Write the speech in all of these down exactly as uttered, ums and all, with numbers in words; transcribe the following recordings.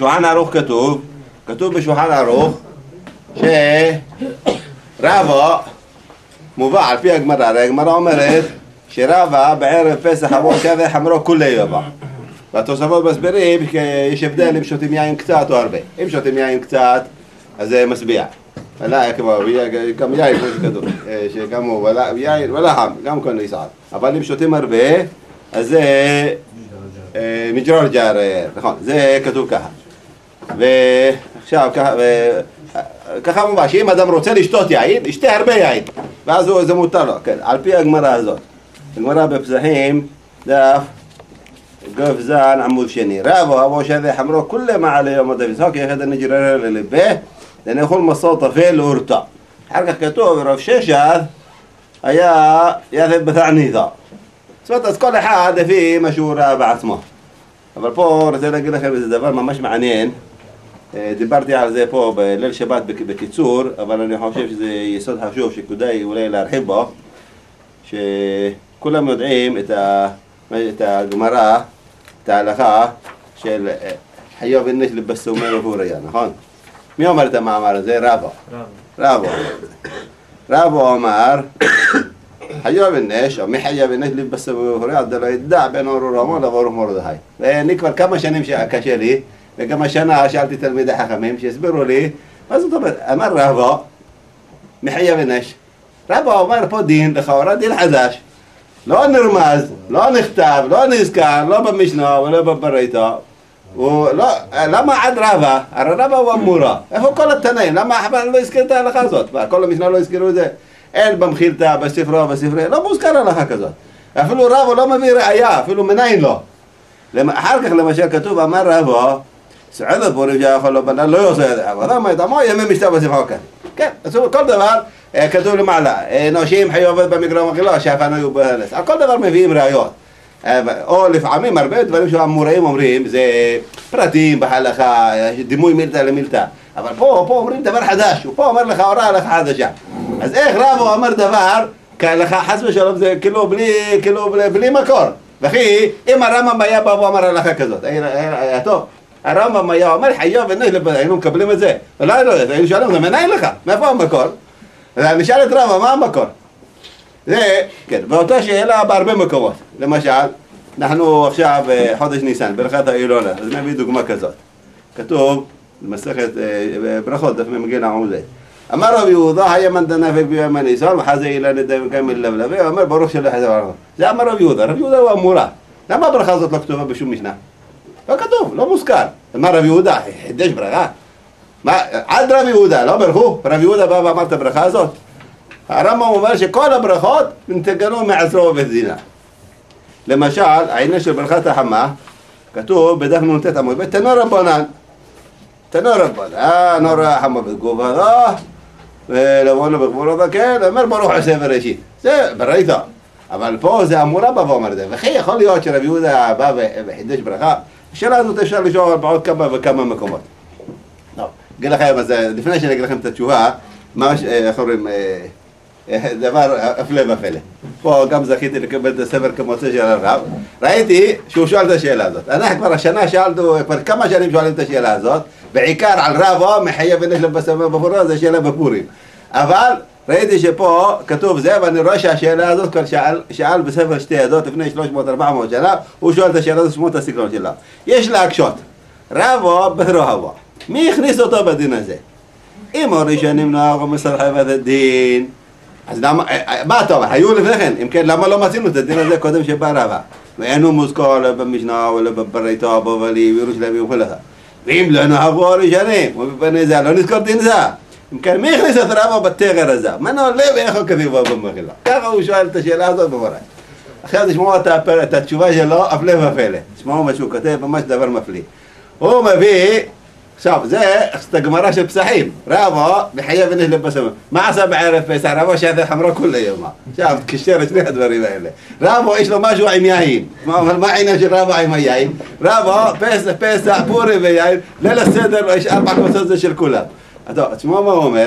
בשולחן ערוך כתוב, כתוב בשולחן ערוך שרבא מובא על פי הגמרא, הגמרא אומרת שרבא בערב פסח אבו שווה חמרו כולי יבא. והתוספות מסבירים שיש הבדל אם שותים יין קצת או הרבה. אם שותים יין קצת אז זה משביע. גם יין כמו שכתוב, שגם הוא יין ולחם, גם כל ניסעד. אבל אם שותים הרבה אז זה מג'רור ג'רר, נכון, זה כתוב ככה. ועכשיו ככה מובן שאם אדם רוצה לשתות יין, ישתה הרבה יין ואז זה מותר לו, כן, על פי הגמרא הזאת. הגמרא בפסחים דף גפזן עמוד שני. רבא אבו שווה חמרו כולה עלי יום הדפיסוק יחד הנג'רר ללבה לנאכול מסור טפל לאורטה. אחר כך כתוב רב ששת היה יתב בתעניתו. זאת אומרת, אז כל אחד לפי מה שהוא ראה בעצמו. אבל פה רוצה להגיד לכם איזה דבר ממש מעניין. דיברתי על זה פה בליל שבת בקיצור, אבל אני חושב שזה יסוד חשוב שכדאי אולי להרחיב בו, שכולם יודעים את, ה... את הגמרא, את ההלכה של חיוב הנש לבסומר ופוריה, נכון? מי אומר את המאמר הזה? רבא. רבא. רבא אמר חיוב הנש, או מי חיוב הנש לבסומר ופוריה, עד לא ידע בין אורו רמון לברוך מרדכי. ואני כבר כמה שנים שקשה לי, וגם השנה שאלתי תלמידי חכמים שהסבירו לי, מה זאת אומרת? אמר רבא, מחייב הנש. רבא אומר פה דין, לכאורה דין חדש. לא נרמז, לא נכתב, לא נזכר, לא במשנה ולא בברייתא. למה עד רבא? הרי רבא הוא המורה. איפה כל התנאים? למה החבר לא הזכיר את ההלכה הזאת? כל המשנה לא הזכירו את זה? אין במחילתא, בספרו, בספרי, לא מוזכר הלכה כזאת. אפילו רבא לא מביא ראיה, אפילו מניין לא. אחר כך למשל כתוב, אמר רבא, סעד הפורים שיכול לו בנה, לא יעשה את זה. אבל למה את עמו ימי משתה בספרו כאן. כן, כל דבר כתוב למעלה. נושים חיובות במגרום אכילה, שאפן היו בהלס. על כל דבר מביאים ראיות. או לפעמים הרבה דברים שהמוראים אומרים, זה פרטים בהלכה, דימוי מילתא למילתא. אבל פה, פה אומרים דבר חדש, ופה אומר לך הוראה הלכה חדשה. אז איך רבא אומר דבר, כהלכה חס ושלום זה כאילו בלי, כאילו בלי מקור. וכי, אם הרמב"ם היה בא ואומר הלכה כזאת, היה טוב. הרמב"ם היה אומר חיוב ונש לבד, היינו מקבלים את זה. לא, לא, היינו שואלים, זה מנהל לך, מאיפה המקור? אני שאל את רבא, מה המקור? זה, כן, באותה שאלה בהרבה מקומות. למשל, אנחנו עכשיו חודש ניסן, ברכת האילולה, אז נביא דוגמה כזאת. כתוב, במסכת ברכות, דף ממגיל העמוד. אמר רב יהודה, היה מן דנפק ביום הניסן, וחזה אילן את דם כמל לבלבי, ואומר ברוך שלח את הברכה. זה אמר רב יהודה, רב יהודה הוא המורה. למה הברכה הזאת לא כתובה בשום משנה? לא כתוב, לא מוזכר. אמר רב יהודה, חידש ברכה. עד רב יהודה, לא ברכו? רב יהודה בא ואמר את הברכה הזאת. הרמב"ם אומר שכל הברכות נתגלו מעשרו ובית זינה. למשל, העניין של ברכת החמה, כתוב בדף נ"ט עמוד ב' תנו רבנן. תנו רבנן, נור החמה בתגובתו, ולבונו בגבולתו, כן, אומר ברוך עושה בראשית. זה בראיתו. אבל פה זה המורה בא ואומר את זה. וכי יכול להיות שרב יהודה בא וחידש ברכה? השאלה הזאת אפשר לשאול בעוד כמה וכמה מקומות. טוב, אגיד לכם, אז לפני שאני אגיד לכם את התשובה, ממש, איך אומרים, דבר הפלא ופלא. פה גם זכיתי לקבל את הספר כמוצא של הרב. ראיתי שהוא שואל את השאלה הזאת. אנחנו כבר השנה שאלנו, כבר כמה שנים שואלים את השאלה הזאת, בעיקר על רבא, מחייב ונש לבסמר בפוריה, זה שאלה בפורים. אבל ראיתי שפה כתוב זה, ואני רואה שהשאלה הזאת כבר שאל, שאל בספר שתי עדות לפני שלוש מאות ארבע מאות שנה, הוא שואל את השאלה הזאת שמות הסגנון שלה. יש להקשות. רבא ברבא. מי הכניס אותו בדין הזה? אם הראשונים נהגו מסרחבת הדין, אז למה, מה אתה אומר? היו לפני כן, אם כן, למה לא מצינו את הדין הזה קודם שבא רבא? ואינו מוזכר לא במשנה ולא בברייתא, בבלי, בירושלים וכו'. ואם לא נהגו הראשונים, ובפני זה, לא נזכור דין זה. אם כן, מי הכניס את רבא בתגר הזה? מה נעולה ואיך הוא כתיב בו במחילה? ככה הוא שואל את השאלה הזאת במורה. עכשיו תשמעו את התשובה שלו, הפלא ופלא. תשמעו מה שהוא כותב, ממש דבר מפליא. הוא מביא, עכשיו, זה את הגמרא של פסחים. רבא מחייב ונש לבסמר. מה עשה בערב פסח? רבא שתה חמרו כל יום. עכשיו, תקשר את שני הדברים האלה. רבא יש לו משהו עם יין. מה העניין של רבא עם היין? רבא, פסח, פסח, פורים ויין, ליל הסדר, יש ארבע כוסות זה של כולם. טוב, תשמעו מה הוא אומר.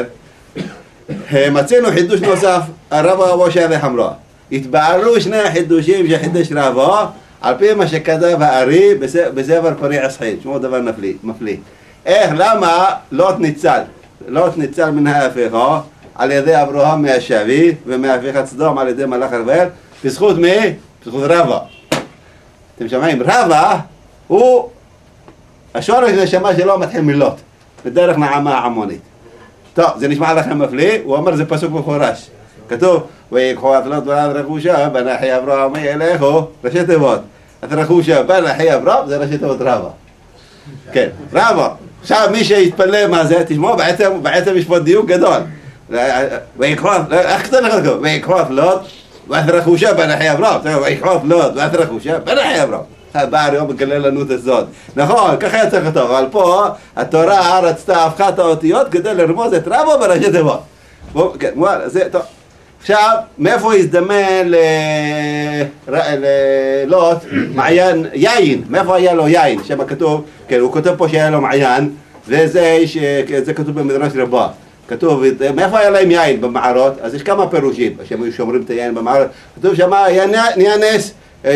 מצינו חידוש נוסף, רבא אבו שתה חמרו. התבהרו שני החידושים שחידש רבא על פי מה שכתב הארי בספר פרי עסחית, שמו דבר מפליא. איך, למה לוט ניצל? לוט ניצל מן ההפיכה על ידי אברהם מהשבי ומהפיכת סדום על ידי מלאך ארבל, בזכות מי? בזכות רבא. אתם שומעים? רבא הוא השורש נשמה שלו מתחיל מלוט, בדרך נעמה העמונית. טוב, זה נשמע לכם מפליא, הוא אומר זה פסוק מפורש. כתוב, ויקחו את לוט ועד רכושו, בן אחי אברהם ילכו, ראשי תיבות. את רכושו, בן אחי אברהם, זה ראשי תיבות רבא. כן, רבא. עכשיו מי שיתפלא מה זה, תשמעו, בעצם, בעצם יש פה דיוק גדול. ויקחו, איך כתוב לך לכם? ויקחו את לוט ועד רכושו, בן אחי אברהם. ויקחו את לוט ועד רכושו, בן אחי אברהם. בא היום מגלה לנו את הסוד. נכון, ככה היה צריך לכתוב, אבל פה התורה רצתה הפכה את האותיות כדי לרמוז את רבא בראשי תיבות. כן, וואלה, זה טוב. עכשיו, מאיפה הזדמן ללוט מעיין יין? מאיפה היה לו יין? שמה כתוב, כן, הוא כותב פה שהיה לו מעיין, וזה כתוב במדרש רבה. כתוב, מאיפה היה להם יין במערות? אז יש כמה פירושים, שהם היו שומרים את היין במערות. כתוב שמה, נהיה נס,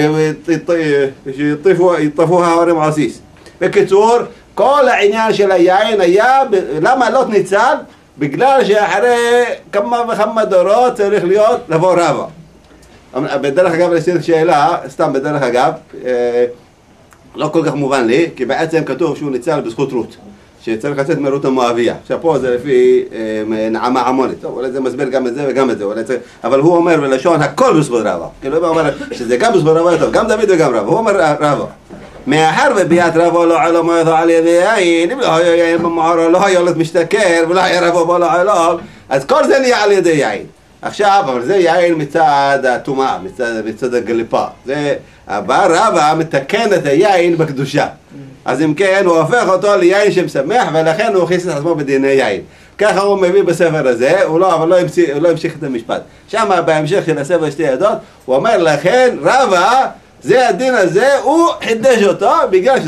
יטפו ההורים עסיס. בקיצור, כל העניין של היין היה, למה לוט ניצל? בגלל שאחרי כמה וכמה דורות צריך להיות לבוא רבא. בדרך אגב, לסתיר שאלה, סתם בדרך אגב, לא כל כך מובן לי, כי בעצם כתוב שהוא ניצל בזכות רות, שצריך לצאת מרות המואביה. עכשיו פה זה לפי נעמה עמונית, טוב, אולי זה מסביר גם את זה וגם את זה, אבל הוא אומר בלשון הכל בזכות רבא. כאילו הוא אומר שזה גם בזכות רבא, טוב, גם דוד וגם רבא, הוא אומר רבא. מאחר וביאת רבו לא עלום אותו על ידי יין, אם לא היה יין במערה, לא היה לו משתכר, ולא היה רבו בו לא עלום, אז כל זה נהיה על ידי יין. עכשיו, אבל זה יין מצד הטומאה, מצד, מצד הגליפה. זה, הבא רבא מתקן את היין בקדושה. אז אם כן, הוא הופך אותו ליין שמשמח, ולכן הוא הכניס את עצמו בדיני יין. ככה הוא מביא בספר הזה, הוא לא, אבל לא המשיך, לא המשיך את המשפט. שם, בהמשך של הספר שתי עדות, הוא אומר לכן, רבא, זה הדין הזה, הוא חידש אותו בגלל שזה